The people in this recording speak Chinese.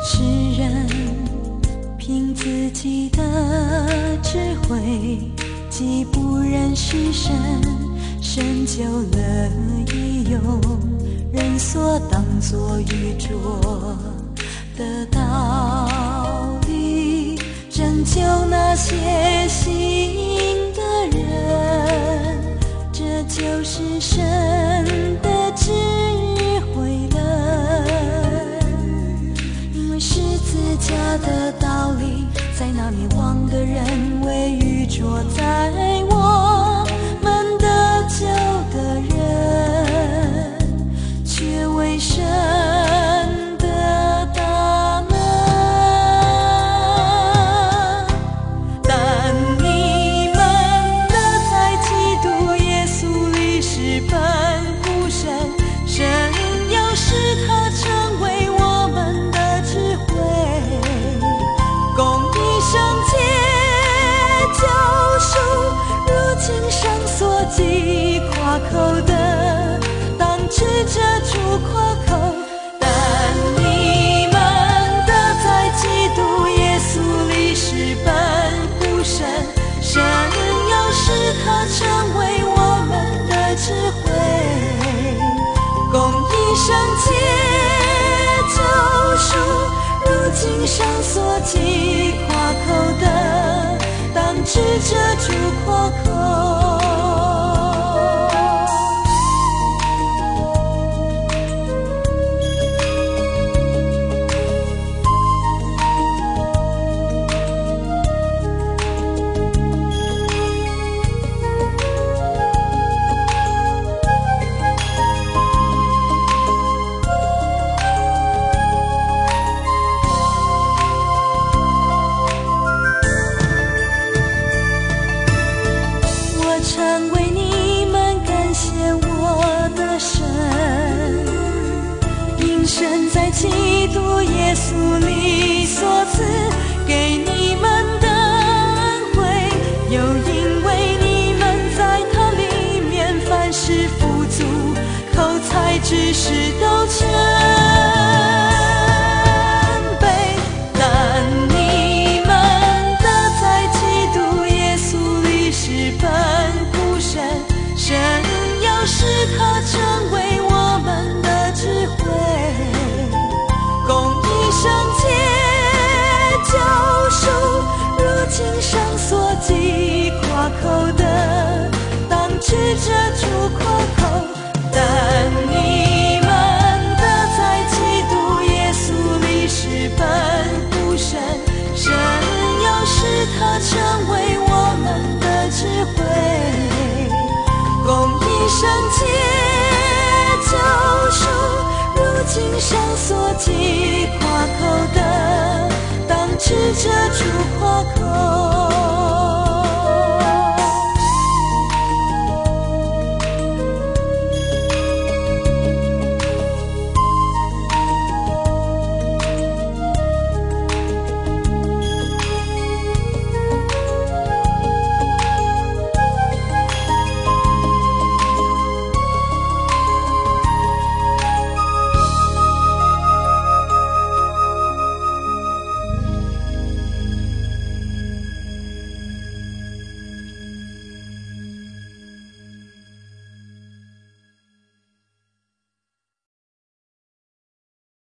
世人凭自己的智慧，既不认识神，神就乐意用人所当作愚拙的道理，拯救那些信的人。这就是神的智慧了，因为十字架的道理，在那灭亡的人为愚拙，在我们得救的人却为神的大能。但你们的在基督耶稣里是本乎神，神要使他成为我们的智慧，公义圣洁救赎，如今上所记夸口的，当指着主夸口。但你们的在基督耶稣里是本乎神，神要使他成为我们的智慧，公义圣洁救赎，如今上所记夸口的，当指着主夸口。常为你们感谢我的神，因神在基督耶稣里所赐给你们的恩惠，又因为你们在他里面凡事富足，口才知识都全备。但你们的在基督耶稣里是本神要使他成为我们的智慧，公义圣洁救赎，如今上所记夸口的，当指着主夸口。但你们的在基督耶稣里是本乎神，神要使他成为我们的智慧，公义圣洁救赎，如今上所记夸口的，当指着主夸口。